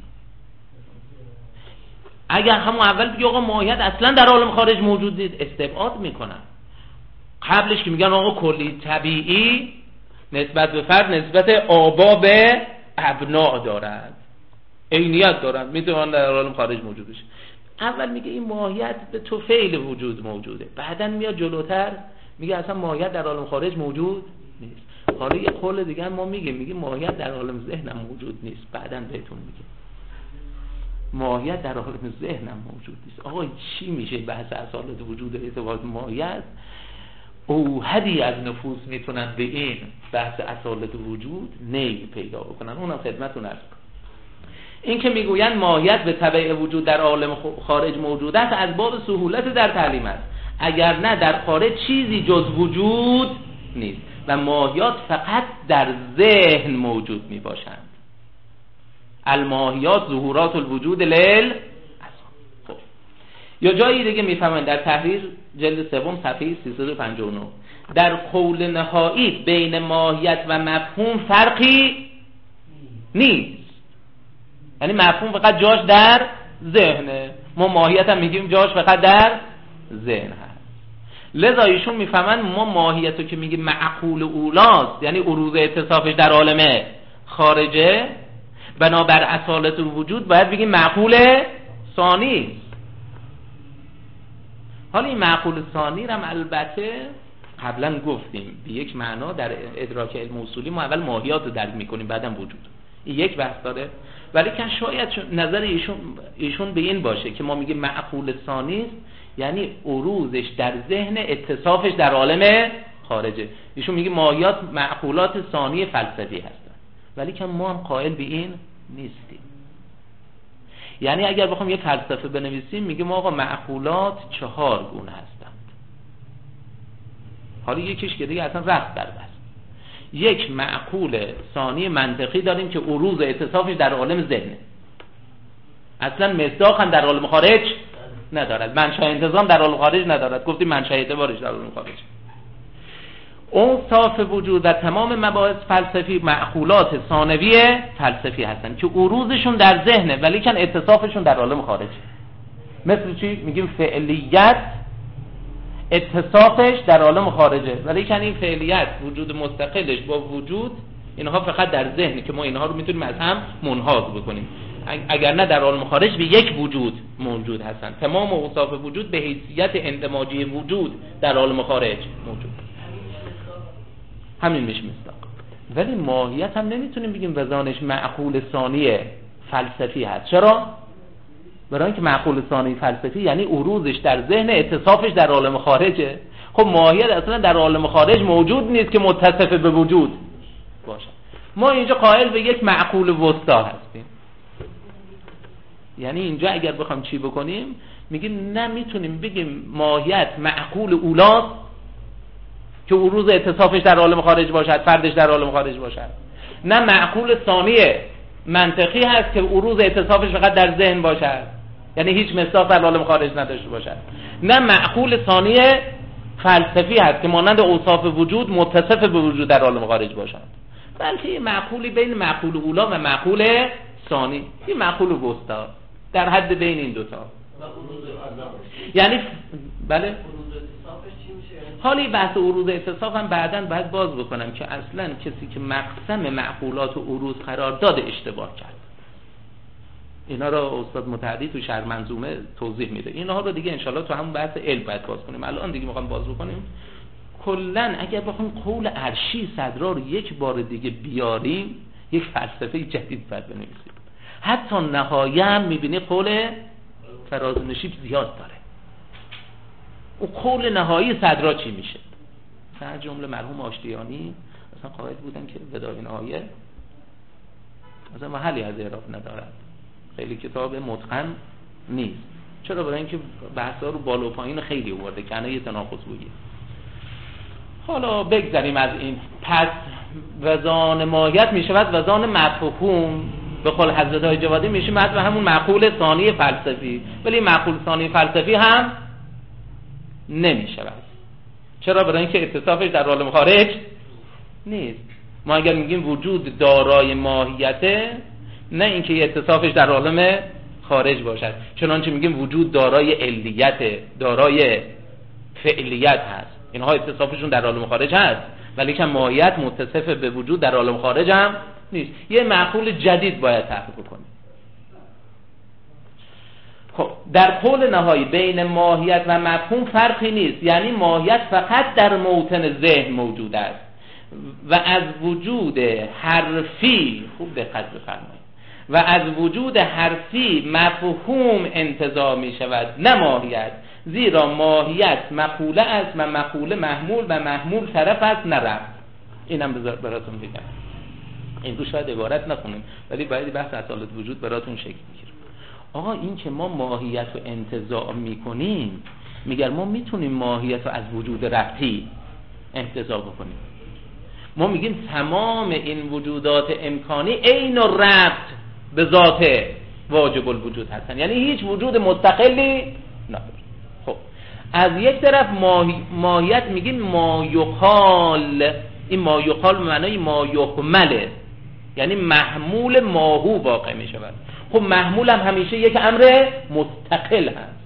اگر همون اول بگی آقا ماهیت اصلا در عالم خارج موجود نیست، استبعاد میکنن. قبلش که میگن آقا کلی طبیعی نسبت به فرد نسبت آبا به ابناء دارند، عینیت دارند، میتونن در عالم خارج موجود بشه. اول میگه این ماهیت به طفیل وجود موجوده، بعدن میاد جلوتر میگه اصلا ماهیت در عالم خارج موجود نیست. حالا یه قول دیگه ما میگه میگه ماهیت در عالم ذهن موجود نیست، بعدن بهتون میگه. ماهیت در عالم ذهنم موجود نیست. آقا چی میشه بحث اصالت وجود و اعتبار ماهیت؟ اوحدی از نفوس میتونن به این بحث اصالت وجود نیل پیدا بکنن. اونم خدمتتون عرض کنم. این که میگوین ماهیت به تبع وجود در عالم خارج موجود است، از باب سهولت در تعلیم است. اگر نه در خارج چیزی جز وجود نیست و ماهیات فقط در ذهن موجود میباشند. الماهیات ظهورات الوجود لیل. خب یا جایی دیگه میفهمن در تحریر جلد سوم صفحه سیصد و پنجاه و نه در قول نهایی بین ماهیت و مفهوم فرقی نیست. یعنی مفهوم فقط جاش در ذهنه، ما ماهیت هم میگیم جاش فقط در ذهن هست. لذا ایشون میفهمن ما ماهیت رو که میگیم معقول اولاست، یعنی عروض اتصافش در عالم خارجه، بنابر اصالت الوجود باید بگیم معقول ثانی. حالا این معقول ثانی هم البته قبلا گفتیم به یک معنا در ادراک علم اصولی ما اول ماهیات رو درک میکنیم بعدم وجود. این یک بحث داره، ولی که شاید نظر ایشون ایشون به این باشه که ما میگیم معقول ثانی یعنی عروضش در ذهن، اتصافش در عالم خارجه. ایشون میگه ماهیات معقولات ثانی فلسفی هستن، ولی که ما هم قائل به این نیستیم. یعنی اگر بخوام یه فلسفه بنویسیم میگه ما آقا معقولات چهار گونه هستند. حالا یکیش که دیگه اصلا رفت در بس. یک معقول ثانی منطقی داریم که عروض اتصافش در عالم ذهنه، اصلا مصداق هم در عالم خارج ندارد، منشأ انتظام در عالم خارج ندارد. گفتیم منشأ اعتبارش در عالم خارج. اوصاف وجود و تمام مباحث فلسفی معقولات ثانویه فلسفی هستن که عروضشون در ذهنه ولی کن اتصافشون در عالم خارجه. مثل چی؟ میگیم فعلیت اتصافش در عالم خارجه ولی کن این فعلیت وجود مستقلش با وجود اینها فقط در ذهنه که ما اینها رو میتونیم از هم منحاز بکنیم، اگر نه در عالم خارج به یک وجود موجود هستن. تمام اوصاف وجود به حیثیت اندماجی وجود در عالم خارج موجود، همین میشه مصداق. ولی ماهیت هم نمیتونیم بگیم وزانش معقول ثانی فلسفی هست. چرا؟ برای اینکه معقول ثانی فلسفی یعنی عروضش در ذهن، اتصافش در عالم خارجه. خب ماهیت اصلا در عالم خارج موجود نیست که متصف به وجود باشه. ما اینجا قائل به یک معقول وسطا هستیم. یعنی اینجا اگر بخوام چی بکنیم میگیم نمیتونیم بگیم ماهیت معقول اولاست که عروض اتصافش در عالم خارج باشد، فردش در عالم خارج باشد، نه معقول ثانی منطقی هست که عروض اتصافش فقط در ذهن باشد، یعنی هیچ مصداق در عالم خارج نداشته باشد، نه معقول ثانی فلسفی هست که مانند اوصاف وجود متصف به وجود در عالم خارج باشد، بلکه معقولی بین معقول اولا و معقول ثانی، این معقول وسطا در حد بین این دوتا. یعنی بله حالی بحث عروض اتصاف هم بعداً باید باز بکنم که اصلاً کسی که مقسم معقولات و عروض قرار داده اشتباه کرد. اینا رو استاد متعدی تو شرح منظومه توضیح میده. اینا رو دیگه انشالله تو همون بحث علم باید باز کنیم. الان دیگه میخوام باز بکنیم. کلاً اگر بخوام قول عرشی صدرا رو یک بار دیگه بیاریم یک فلسفه جدید باید بنویسیم. حتی نهایه هم میبینی قول فراز نشیب زیاد داره. او قول نهایی صدرا چی میشه؟ مثلا جمله مرحوم آشتیانی مثلا قائل بودن که ودای نهایه مثلا محلی از اعراب ندارد، خیلی کتاب متقن نیست. چرا؟ برای اینکه بحثا رو بالا و پایین خیلی آورده کنه یه تناقض بوده. حالا بگذاریم از این. پس وزان ماهیت میشود وزان مفهوم به قول حضرت های جوادی میشه مثل همون معقول ثانی فلسفی، ولی معقول ثانی فلسفی هم نمیشه. چرا؟ برای اینکه اتصافش در عالم خارج نیست. ما اگر میگیم وجود دارای ماهیته، نه اینکه اتصافش در عالم خارج باشد، چنانچه میگیم وجود دارای علیت، دارای فعلیت هست، اینها اتصافشون در عالم خارج هست، ولی که ماهیت متصف به وجود در عالم خارج هم نیست. یه معقول جدید باید تحقیق کنیم. خب در قول نهایی بین ماهیت و مفهوم فرقی نیست، یعنی ماهیت فقط در موطن ذهن موجود است و از وجود حرفی، خوب دقت بفرمایید، و از وجود حرفی مفهوم انتزاع می شود نه ماهیت، زیرا ماهیت مقوله است و مقوله محمول و محمول طرف است نه رفت. اینم براتون بگم، این رو شاید عبارت نخونیم ولی باید بحث اصالت وجود براتون شکل میگیره. آقا این که ما ماهیت رو انتزاع میکنیم، میگن ما میتونیم ماهیت رو از وجود رفتی انتزاع بکنیم. ما میگیم تمام این وجودات امکانی عین و ربط به ذات واجب الوجود هستن، یعنی هیچ وجود مستقلی نداره. خب از یک طرف ماهیت میگیم ما یقال، این ما یقال به معنای ما یحمله، یعنی محمول ماهو واقع میشود. خب محمول هم همیشه یک امر مستقل هست.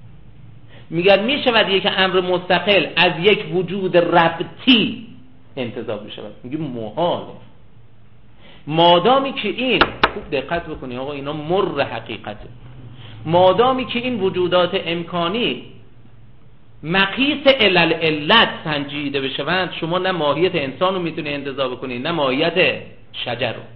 میگن میشود یک امر مستقل از یک وجود ربطی انتزاع بشود، میگیم محاله. مادامی که این، خوب دقت بکنی آقا اینا مر حقیقته، مادامی که این وجودات امکانی مقیس علل علت سنجیده بشوند، شما نه ماهیت انسان رو میتونی انتزاع بکنی نه ماهیت شجر رو.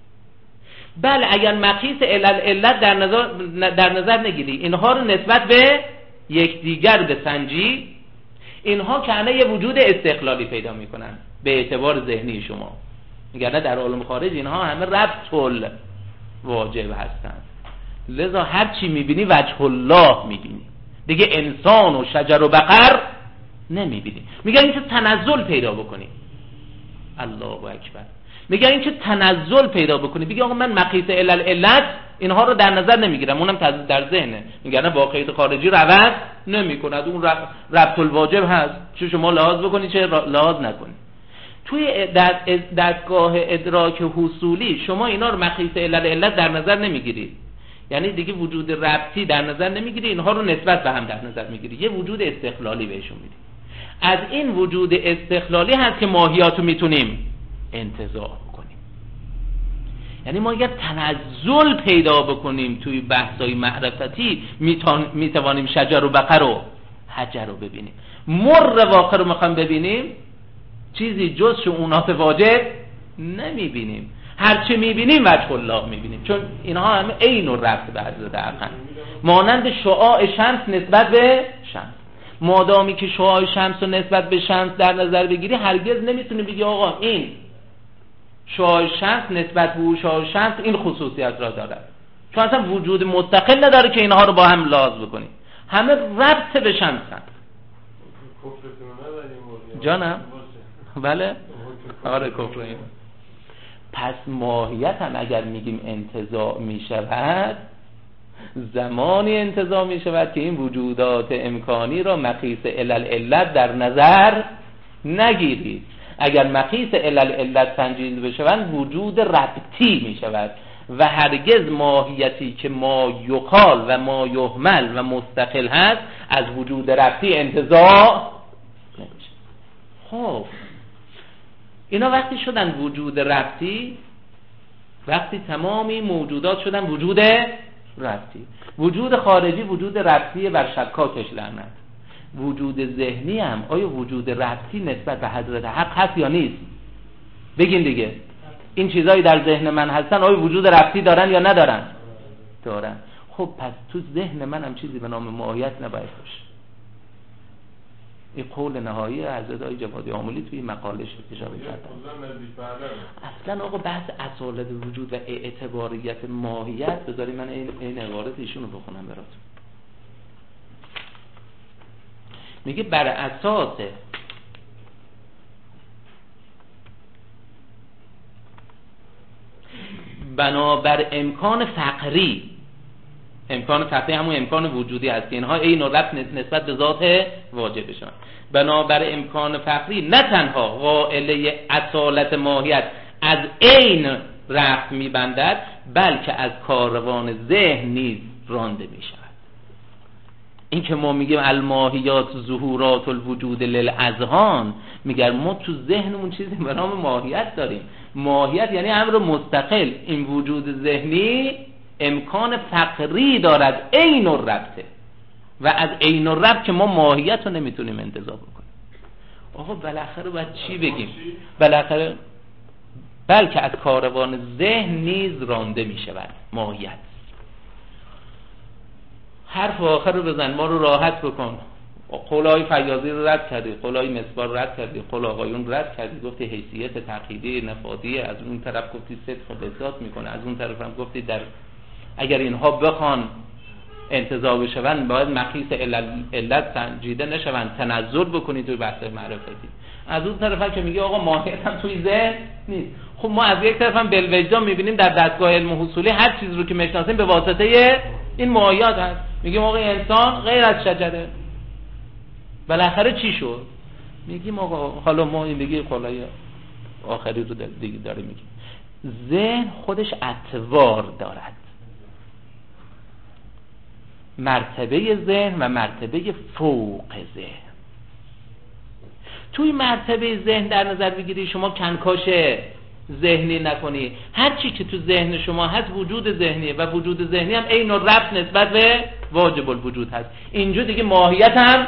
بله اگر مقیس علل علت در نظر, در نظر نگیری، اینها رو نسبت به یکدیگر به سنجی، اینها کنه یه وجود استقلالی پیدا میکنن به اعتبار ذهنی شما. میگن در عالم خارج اینها همه ربط واجب هستند، لذا هر چی میبینی وجه الله میبینی، دیگه انسان و شجر و بقر نمیبینی. میگن این که تنزل پیدا بکنی، الله اکبر، میگن این که تنزل پیدا بکنی، بگی آقا من مقیس علل علت اینها رو در نظر نمیگیرم، اونم در ذهنه. میگن واقعیت خارجی روت نمیکند، اون ربط الواجب هست، چه شما لحاظ بکنی چه لحاظ نکنی. توی دستگاه ادراک حصولی شما اینا رو مقیس علل علت در نظر نمیگیرید، یعنی دیگه وجود ربطی در نظر نمیگیری، اینها رو نسبت به هم در نظر میگیری، یه وجود استقلالی بهشون میدی. از این وجود استقلالی هست که ماهیات رو میتونیم انتزاع بکنیم. یعنی ما اگر تنزل پیدا بکنیم توی بحثای معرفتی میتوانیم شجر و بقر و حجر رو ببینیم. مر واقع رو میخوایم ببینیم، چیزی جز شؤونات واجب نمیبینیم، هرچه میبینیم وجه الله میبینیم، چون اینها همه عین و ربط به حضرت عقل، مانند شعاع شمس نسبت به شمس. مادامی که شعاع شمس رو نسبت به شمس در نظر بگیری، هرگز نمیتونی بگی آقا این شعاع شمس نسبت به شعاع شمس این خصوصیت را دارد، چون اصلا وجود مستقل نداره که اینها رو با هم لحاظ بکنی، همه ربط به شمس هست. جانم؟ بله؟ آره کفر این. پس ماهیت هم اگر میگیم انتزاع میشود، زمانی انتزاع میشود که این وجودات امکانی را مقیس علل علت در نظر نگیرید. اگر مقیس علل علت سنجیده بشوند وجود ربطی میشود و هرگز ماهیتی که ما یقال و ما یحمل و مستقل هست از وجود ربطی انتزاع نمیشه. خب اینا وقتی شدن وجود ربطی، وقتی تمامی موجودات شدن وجود ربطی، وجود خارجی وجود ربطی بر شکاکش لعنت، وجود ذهنی هم آیا وجود ربطی نسبت به حضرت حق هست یا نیست؟ بگین دیگه، این چیزایی در ذهن من هستن آیا وجود ربطی دارن یا ندارن؟ دارن. خب پس تو ذهن من هم چیزی به نام ماهیت نباید باشه. این قول نهایی حضرت آقای جوادی آملی توی مقالش اشاره کردن. اصلا آقا بحث اصالت وجود و اعتباریت ماهیت، بذاری من این این عبارت ایشونو بخونم براتون. میگه بر اساس بنابر امکان فقری، امکان فقری همون امکان وجودی هست که اینها عین و ربط نسبت به ذات واجبشون، بنابر امکان فقری نه تنها قائله اصالت ماهیت از عین ربط میبندد، بلکه از کاروان ذهن نیز رانده میشود. این که ما میگیم الماهیات ظهورات الوجود للاذهان، میگن ما تو ذهنمون چیزی به نام ماهیت داریم. ماهیت یعنی امر مستقل، این وجود ذهنی امکان فقری دارد عین الربطه و از عین الربط که ما ماهیت رو نمیتونیم انتزاع بکنیم. آقا بالاخره باید چی بگیم؟ بالاخره بلکه از کاروان ذهن نیز رانده می شود ماهیت. حرف آخر رو بزن، ما رو راحت بکن. قولای فیاضی رو رد کردی، قولای مصباح رو رد کردی، قول آقایون رد کردی، گفتی حیثیت تقییدی نفاذی، از اون طرف گفتی صدق و بذات میکنه، از اون طرف هم گفتی در اگر اینها بخوان انتزاع بشون باید مقیس علت سنجیده نشون، تنزل بکنی توی بحث معرفتی. از اون طرف هم که میگه آقا ماهیت هم توی ذهن نیست. خب ما از یک طرف هم بالوجدان میبینیم در دستگاه علم حصولی هر چیز رو که میشناسیم به واسطه این ماهیت هست. میگیم آقا انسان غیر از شجره، بالاخره چی شد؟ میگیم آقا حالا ما این دیگه قولای آخری رو دیگه داره میگیم ذهن خودش اطوار دارد، مرتبه ذهن و مرتبه فوق ذهن. توی مرتبه ذهن در نظر بگیری شما کنکاش ذهنی نکنی، هر چی که تو ذهن شما هست وجود ذهنیه و وجود ذهنی هم عین الربط نسبت به واجب الوجود هست. اینجا دیگه ماهیت هم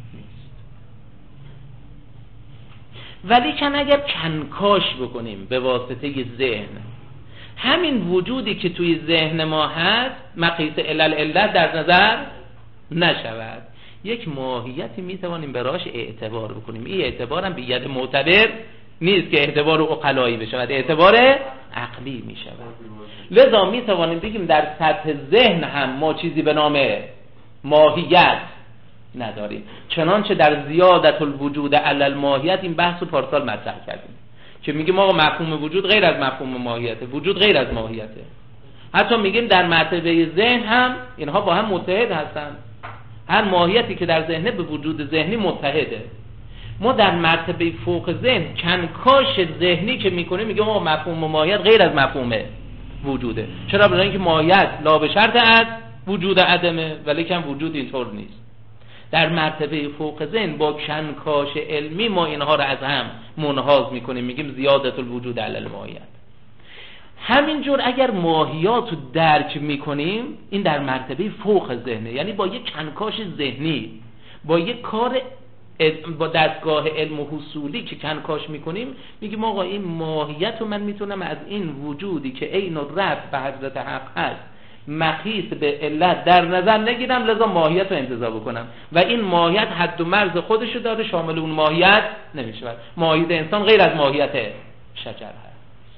ولی کن اگر کنکاش بکنیم به واسطه ذهن، همین وجودی که توی ذهن ما هست مقیس علل علت در نظر نشود، یک ماهیتی میتوانیم براش اعتبار بکنیم. این اعتبار هم بیاد معتبر نیست که اعتبار عقلایی بشود، اعتبار عقلی میشود. لذا میتوانیم بگیم در سطح ذهن هم ما چیزی به نام ماهیت نداریم، چنانچه در زیادت الوجود علی الماهیت این بحث رو پارسال مطرح کردیم که میگیم آقا مفهوم وجود غیر از مفهوم ماهیته، وجود غیر از ماهیته. حتی میگیم در مرتبه ذهن هم اینها با هم متحد هستند، هر ماهیتی که در ذهنه به وجود ذهنی متحده. ما در مرتبه فوق ذهن کنکاش ذهنی که میکنیم میگیم آقا مفهوم ماهیت غیر از مفهوم وجوده. چرا؟ برای اینکه ماهیت لا به شرط از وجود عدمه، ولی کم وجود اینطور نیست. در مرتبه فوق ذهن با کنکاش علمی ما اینها رو از هم منحاز میکنیم، میگیم زیادت الوجود علی الماهیت. همینجور اگر ماهیات رو درک میکنیم این در مرتبه فوق ذهنه، یعنی با یک کنکاش ذهنی، با یک کار با دستگاه علم و حصولی که کنکاش میکنیم میگیم آقا این ماهیت رو من میتونم از این وجودی که عین الربط به حضرت حق هست مقیس به علت در نظر نگیرم، لذا ماهیت رو انتزاع بکنم و این ماهیت حد و مرز خودشو داره، شامل اون ماهیت نمیشه. ماهیت انسان غیر از ماهیت شجر هست.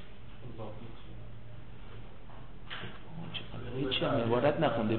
هیچ هم عبارت نخونده.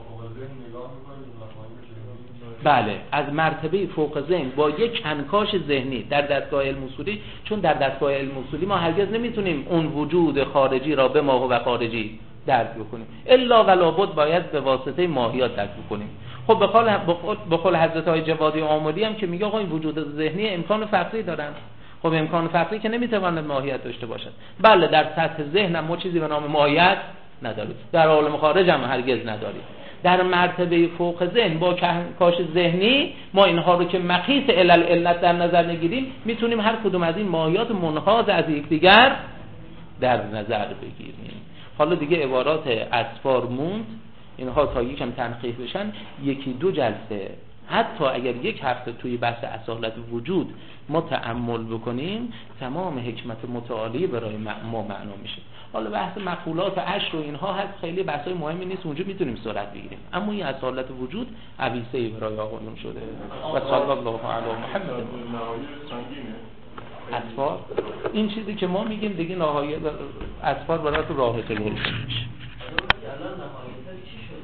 بله، از مرتبه فوق ذهن با یک کنکاش ذهنی در دستگاه علم اصولی، چون در دستگاه علم اصولی ما هرگز نمیتونیم اون وجود خارجی را به ما و خارجی درک بکنیم، الا ولا بد باید به واسطه ماهیات درک بکنیم. خب به قول به قول حضرت های جوادی عاملی هم که میگه آقا این وجود ذهنی امکان فقری دارن. خب امکان فقری که نمیتواند ماهیت داشته باشد. بله، در سطح ذهن ما چیزی به نام ماهیت نداریم، در عالم خارج هم هرگز نداریم. در مرتبه فوق ذهن با کاش ذهنی ما اینها رو که مقیس علل علت در نظر نگیریم میتونیم هر کدوم از این ماهیات منحاز از یکدیگر در نظر بگیریم. حالا دیگه عبارات اسفار موند، اینها تا یکم تنقیح بشن یکی دو جلسه، حتی اگر یک هفته توی بحث اصالت وجود ما تأمل بکنیم تمام حکمت متعالی برای ما معنا میشه. حالا بحث مقولات عشر و اینها هست، خیلی بحثای مهمی نیست، اونجا میتونیم سرعت بگیریم، اما این اصالت وجود عویسه‌ای برای آقایون شده. و صلی الله علی محمد. اسفار این چیزی که ما میگیم دیگه نهایت اسفار برای تو راه خیلی میشه.